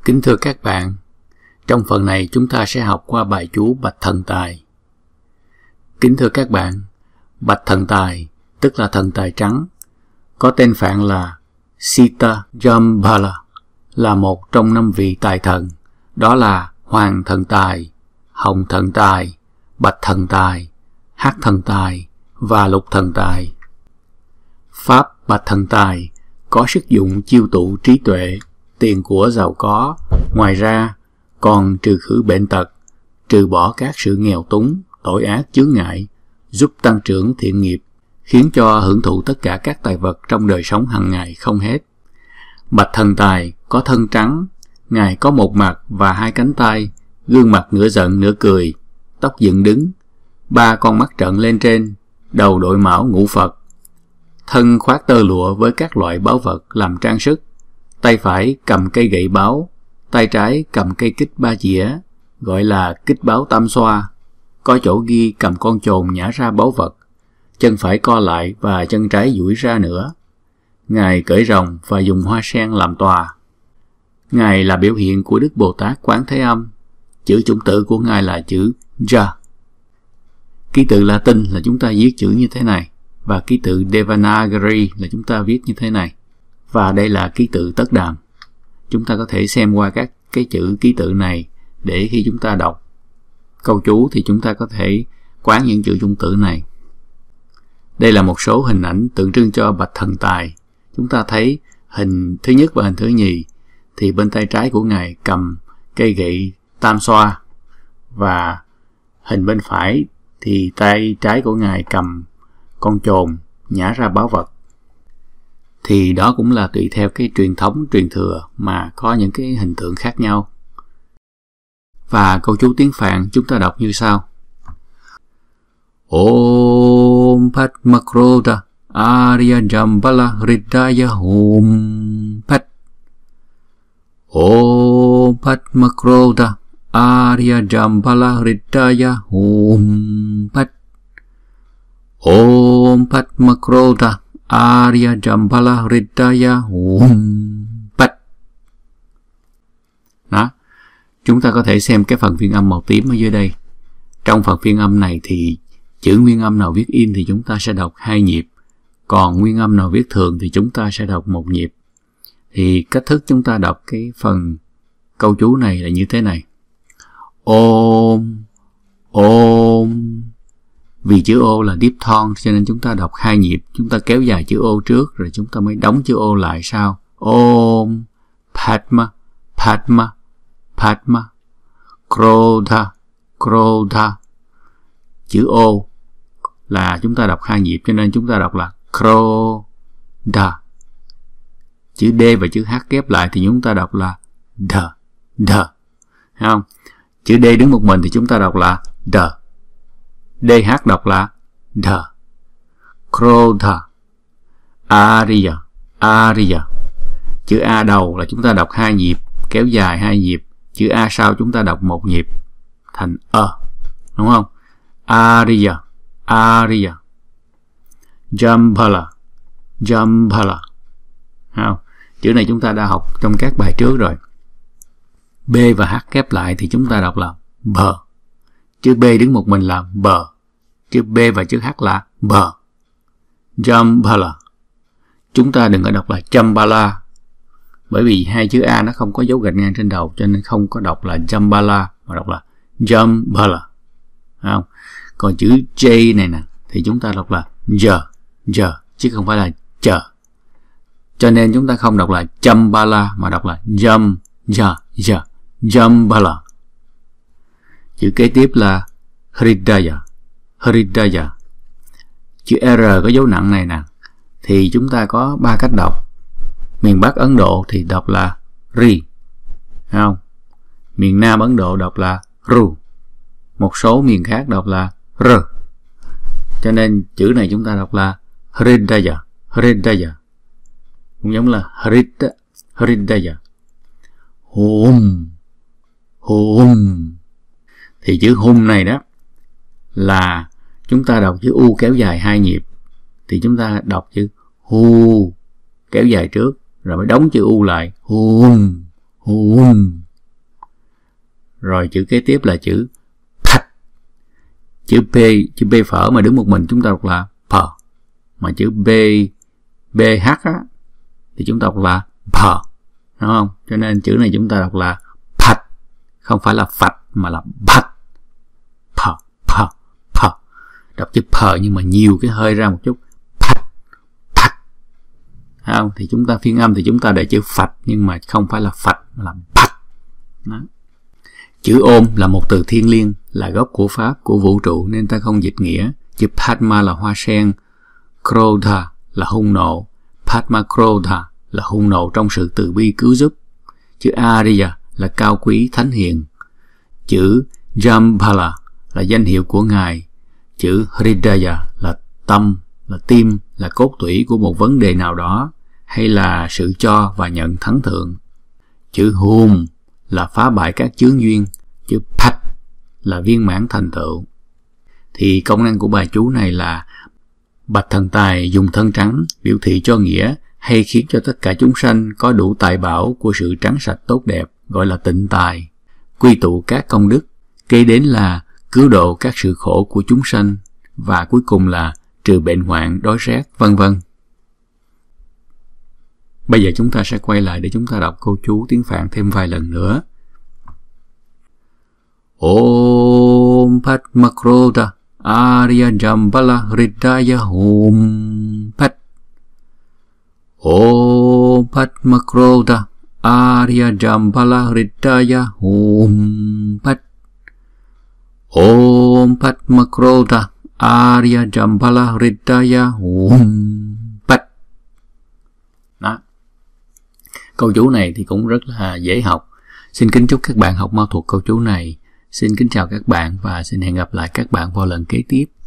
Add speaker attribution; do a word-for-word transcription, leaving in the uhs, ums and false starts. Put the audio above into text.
Speaker 1: Kính thưa các bạn, trong phần này chúng ta sẽ học qua bài chú Bạch Thần Tài. Kính thưa các bạn, Bạch Thần Tài tức là thần tài trắng, có tên phạn là Sita Jambala, là một trong năm vị tài thần, đó là Hoàng Thần Tài, Hồng Thần Tài, Bạch Thần Tài, Hắc Thần Tài và Lục Thần Tài. Pháp Bạch Thần Tài có sức dụng chiêu tụ trí tuệ, tiền của giàu có, ngoài ra còn trừ khử bệnh tật, trừ bỏ các sự nghèo túng, tội ác chướng ngại, giúp tăng trưởng thiện nghiệp, khiến cho hưởng thụ tất cả các tài vật trong đời sống hàng ngày không hết. Bạch Thần Tài có thân trắng, Ngài có một mặt và hai cánh tay, gương mặt nửa giận nửa cười, tóc dựng đứng, ba con mắt trợn lên trên, đầu đội mão ngũ Phật, thân khoác tơ lụa với các loại báu vật làm trang sức, tay phải cầm cây gậy báu, tay trái cầm cây kích ba chĩa, gọi là kích báu tam xoa, có chỗ ghi cầm con chồn nhả ra báu vật, chân phải co lại và chân trái duỗi ra nữa. Ngài cởi rồng và dùng hoa sen làm tòa. Ngài là biểu hiện của Đức Bồ Tát Quán Thế Âm. Chữ chủng tử của Ngài là chữ Ja. Ký tự Latin là chúng ta viết chữ như thế này, và ký tự Devanagari là chúng ta viết như thế này. Và đây là ký tự Tất Đàm. Chúng ta có thể xem qua các cái chữ ký tự này để khi chúng ta đọc câu chú thì chúng ta có thể quán những chữ chủng tử này. Đây là một số hình ảnh tượng trưng cho Bạch Thần Tài. Chúng ta thấy hình thứ nhất và hình thứ nhì thì bên tay trái của Ngài cầm cây gậy tam xoa, và hình bên phải thì tay trái của Ngài cầm con chồn nhả ra báu vật. Thì đó cũng là tùy theo cái truyền thống truyền thừa mà có những cái hình tượng khác nhau. Và câu chú tiếng Phạn chúng ta đọc như sau: Om Padmakroda Arya Jambala Hridaya Om Pad. Om Padmakroda Arya Jambala Hridaya Om Pad. Om Padmakroda Arya Jambala Hridaya Om Pad. Đó, chúng ta có thể xem cái phần phiên âm màu tím ở dưới đây. Trong phần phiên âm này thì chữ nguyên âm nào viết in thì chúng ta sẽ đọc hai nhịp, còn nguyên âm nào viết thường thì chúng ta sẽ đọc một nhịp. Thì cách thức chúng ta đọc cái phần câu chú này là như thế này: Ôm, ôm. Vì chữ ô là diphthong cho nên chúng ta đọc hai nhịp, chúng ta kéo dài chữ ô trước rồi chúng ta mới đóng chữ ô lại sau. Om, Padma, Padma, Padma, Krodha, Krodha. Chữ ô là chúng ta đọc hai nhịp cho nên chúng ta đọc là Krodha. Chữ D và chữ H ghép lại thì chúng ta đọc là D, D. Thấy không? Chữ D đứng một mình thì chúng ta đọc là D. đê hát đọc là D. Krodha. Arya, Arya. Chữ A đầu là chúng ta đọc hai nhịp, kéo dài hai nhịp. Chữ A sau chúng ta đọc một nhịp thành ơ, đúng không? Arya, Arya. Jambala, Jambala. Không? Chữ này chúng ta đã học trong các bài trước rồi. B và H ghép lại thì chúng ta đọc là bờ. Chữ B đứng một mình là bờ. Chữ B và chữ H là bờ. Jambala. Chúng ta đừng có đọc là Jambala, bởi vì hai chữ A nó không có dấu gạch ngang trên đầu cho nên không có đọc là Jambala mà đọc là Jambala. Không? Còn chữ J này nè thì chúng ta đọc là J, J chứ không phải là J. Cho nên chúng ta không đọc là Jambala mà đọc là Jam, J, J, Jambala. Chữ kế tiếp là Hridaya, Hridaya. Chữ R có dấu nặng này nè thì chúng ta có ba cách đọc. Miền Bắc Ấn Độ thì đọc là Ri, không? Miền Nam Ấn Độ đọc là Ru. Một số miền khác đọc là R. Cho nên chữ này chúng ta đọc là Hridaya, Hridaya. Cũng giống là Hrid, Hridaya. Hum, hum. Thì chữ hum này đó là chúng ta đọc chữ U kéo dài hai nhịp. Thì chúng ta đọc chữ Hu kéo dài trước rồi mới đóng chữ U lại. Hum, hum. Rồi chữ kế tiếp là chữ Pat. Chữ P, chữ B phở mà đứng một mình chúng ta đọc là P. Mà chữ B, BH á, thì chúng ta đọc là P. Đúng không? Cho nên chữ này chúng ta đọc là Pat. Không phải là phạch mà là Pat. P, P, P. Đọc chữ P nhưng mà nhiều cái hơi ra một chút. Pat, Pat. Không? Thì chúng ta phiên âm thì chúng ta để chữ phạch nhưng mà không phải là phạch mà là Pat. Đó. Chữ ôm là một từ thiêng liêng, là gốc của Pháp, của vũ trụ nên ta không dịch nghĩa. Chữ Padma là hoa sen, Krodha là hung nộ, Padma Krodha là hung nộ trong sự từ bi cứu giúp. Chữ Arya là cao quý thánh hiền. Chữ Jambhala là danh hiệu của Ngài. Chữ Hridaya là tâm, là tim, là cốt tủy của một vấn đề nào đó, hay là sự cho và nhận thắng thượng. Chữ Hum là phá bại các chướng duyên. Chữ Pat là viên mãn thành tựu. Thì công năng của bài chú này là bạch thần tài dùng thân trắng biểu thị cho nghĩa hay khiến cho tất cả chúng sanh có đủ tài bảo của sự trắng sạch tốt đẹp, gọi là tịnh tài, quy tụ các công đức, kế đến là cứu độ các sự khổ của chúng sanh, và cuối cùng là trừ bệnh hoạn, đói rét, vân vân. Bây giờ chúng ta sẽ quay lại để chúng ta đọc câu chú tiếng Phạn thêm vài lần nữa. Om Padma Krodha Arya Jambhala Hridaya Hum Pat. Om Padma Krodha Arya Jambhala Hridaya Hum Pat. Om Padma Krodha Arya Jambhala Hridaya Hum Pat. Đó. Câu chú này thì cũng rất là dễ học. Xin kính chúc các bạn học mau thuộc câu chú này. Xin kính chào các bạn và xin hẹn gặp lại các bạn vào lần kế tiếp.